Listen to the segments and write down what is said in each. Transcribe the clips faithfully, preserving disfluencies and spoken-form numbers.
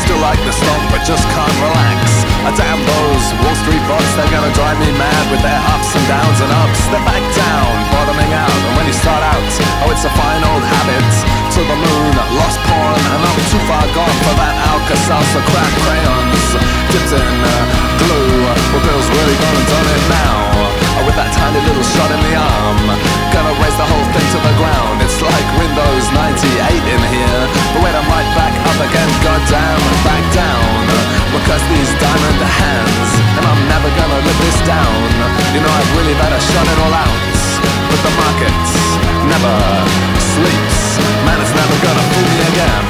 still like the stock but just can't relax. I damn those Wall Street bots, they're gonna drive me mad with their ups and downs and ups. They're back down, bottoming out, and when you start out, oh it's a fine old habit. To the moon, lost porn, and I'm too far gone for that Alka-Seltzer crack crayons. Dipped in uh, glue, well Bill's really gonna done it now. Oh, with that tiny little shot in the arm, gonna raise the whole thing to the ground. It's like Windows ninety-eight in here, but wait, I'm right back up again, goddamn, back down. Because these diamond hands, and I'm never gonna live this down. You know I'd really better shut it all out, but the market never sleeps. Man, it's never gonna fool me again.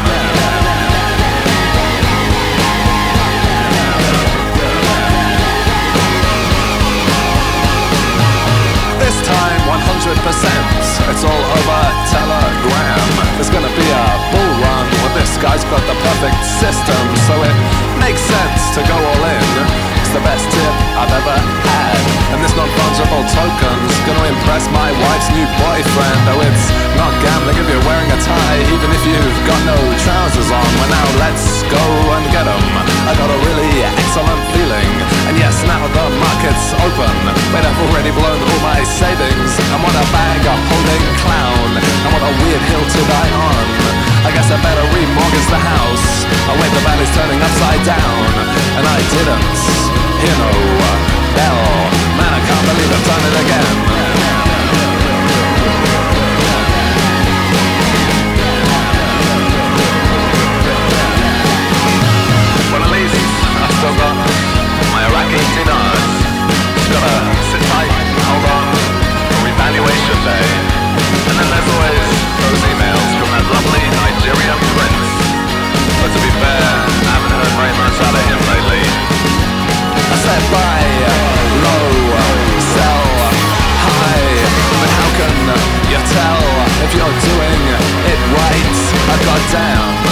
This time, one hundred percent, it's all over Telegram. There's gonna be a bull run when this guy's got the perfect system, so it makes sense to go all in. It's the best tip I've ever had, and this non-fungible token's gonna impress my wife's new boyfriend. Oh, it's not gambling if you're wearing a tie, even if you've got no trousers on. Well now let's go and get 'em. I got a really excellent feeling, and yes, now the market's open. Wait, I've already blown all my savings. I'm on a bag of holding clown. I'm on a weird hill to die on. I guess I better remortgage the house. Oh wait, the valley's turning upside down, and I didn't hear no bell. Man, I can't believe I've done it again. Well, at least I've still got my Iraqi dinars. Just gotta sit tight, hold on, for evaluation day. And then there's always those emails from that lovely Nigerian prince. But to be fair, I haven't heard very much out of him lately. I said buy low, sell high, but how can you tell if you're doing it right? I got down.